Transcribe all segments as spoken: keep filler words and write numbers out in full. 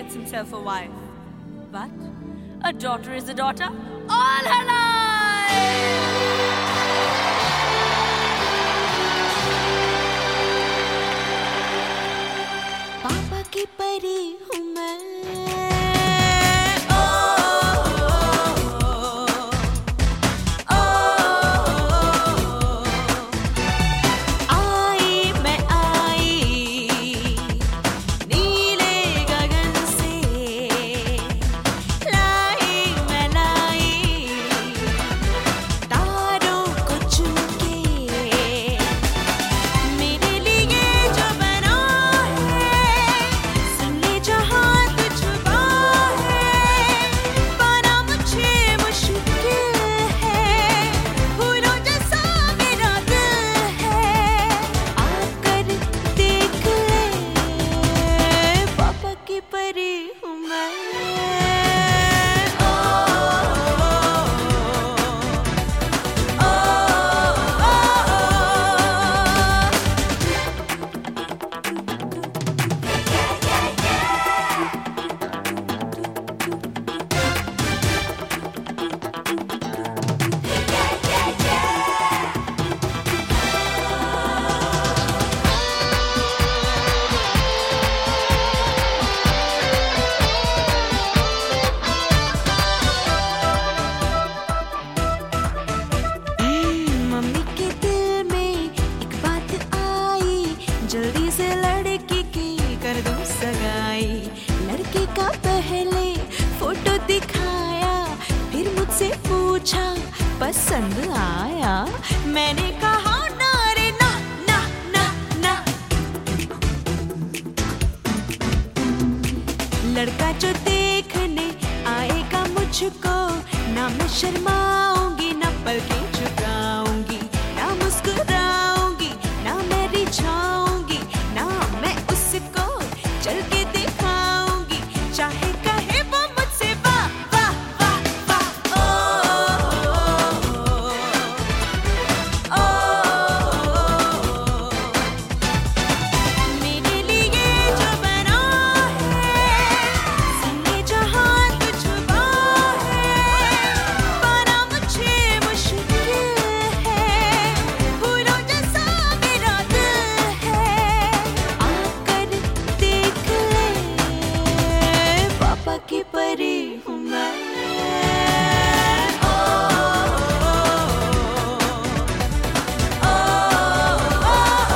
gets himself a wife. But a daughter is a daughter all her life. पापा की परी हूँ मैं, जल्दी से लड़की की कर दूं सगाई। लड़के का पहले फोटो दिखाया, फिर मुझसे पूछा पसंद आया। मैंने कहा ना रे ना ना ना ना। लड़का जो देखने आएगा मुझको, ना मैं शर्माऊंगी, ना पलकें झुकाऊंगी, ना मुस्कुराऊंगी, ना मैं रिझाऊंगी, ना मैं उसको चल के दिखाऊंगी। चाहे कहे वो मुझसे वाह वाह वाह वाह। ओ, ओ, ओ, मेरे लिए जो बना है, सुने जहां तुझ छुपा है, पाना मुझे मुश्किल है, फूलों जैसा मेरा दिल है। आकर देख ले, पापा की परी हूँ मैं। ओ, ओ, ओ,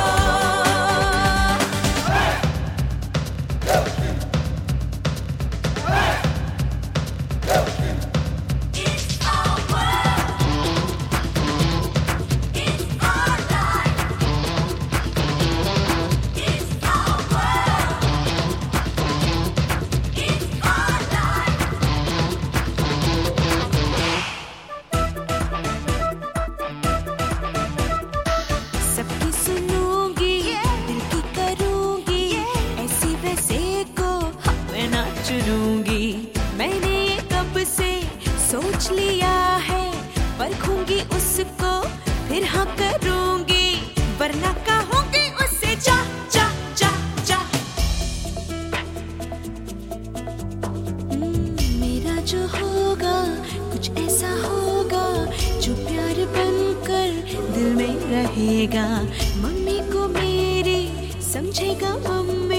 सबकी सुनूंगी, दिल की करूंगी, ऐसी वैसे को हाँ मैं ना चुनूंगी। मैंने ये कब से सोच लिया है, परखूंगी उसको फिर हाँ करूंगी, वरना कहूंगी उससे जा जा जा जा। हम्म, मेरा जो होगा कुछ ऐसा होगा, जो प्यार बनकर दिल में रहेगा। मम्मी को मेरी समझेगा मम्मी।